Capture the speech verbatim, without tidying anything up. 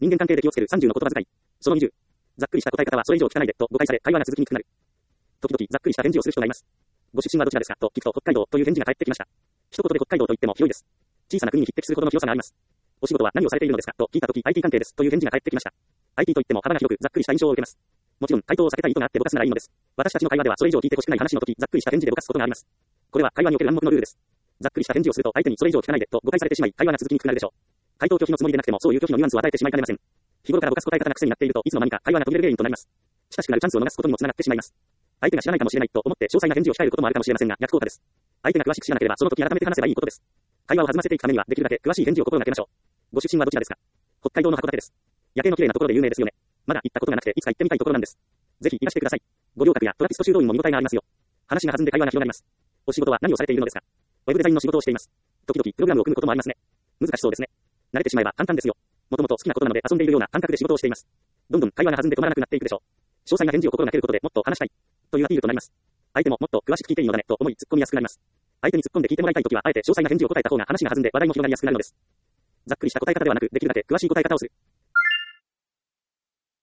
人間関係で気をつけるさんじゅうの言葉遣い。そのにじゅう。ざっくりした答え方はそれ以上聞かないでと誤解され、会話が続きにくくなる。時々ざっくりした返事をする人がいます。ご出身はどちらですかと聞くと北海道という返事が返ってきました。一言で北海道と言っても広いです。小さな国に匹敵するほどの広さがあります。お仕事は何をされているのですかと聞いたとき アイティー 関係ですという返事が返ってきました。アイティー と言っても幅が広くざっくりした印象を受けます。もちろん回答を避けたい意図があってぼかすならいいのです。私たちの会話ではそれ以上聞いてほしくない話のときざっくりした返事でぼかすことがあります。これは会話における暗黙のルールです。ざっくりした返事をすると相手にそれ以上聞かないでと誤解されてしまい会話が続きにくくなるでしょう。回答拒否のつもりでなくてもそういう拒否のニュアンスを与えてしまいかねません。日頃からぼかす答え方が癖になっているといつの間にか会話が途切れる原因となります。親しくなるチャンスを逃すことにもつながってしまいます。相手が知らないかもしれないと思って詳細な返事を控えることもあるかもしれませんが逆効果です。相手が詳しく知らなければその時改めて話せばいいことです。会話を弾ませていくためにはできるだけ詳しい返事を心がけましょう。ご出身はどちらですか？北海道の函館です。夜景の綺麗なところで有名ですよね。まだ行ったことがなくていつか行ってみたいところなんです。ぜひいらしてください。ご留学やトラピスト修道院も見応えがありますよ。話が弾んで会話が広がります。お仕事は何をされているのですか？ウェブデザインの仕事をしています。時々プログラムを組むこともありますね。難しそうですね。慣れてしまえば簡単ですよ。もともと好きなことなので遊んでいるような感覚で仕事をしています。どんどん会話が弾んで止まらなくなっていくでしょう。詳細な返事を心がけることでもっと話したいというアピールとなります。相手ももっと詳しく聞いていいのだねと思い突っ込みやすくなります。相手に突っ込んで聞いてもらいたいときはあえて詳細な返事を答えた方が話が弾んで話題も広がりやすくなるのです。ざっくりした答え方ではなくできるだけ詳しい答え方をする。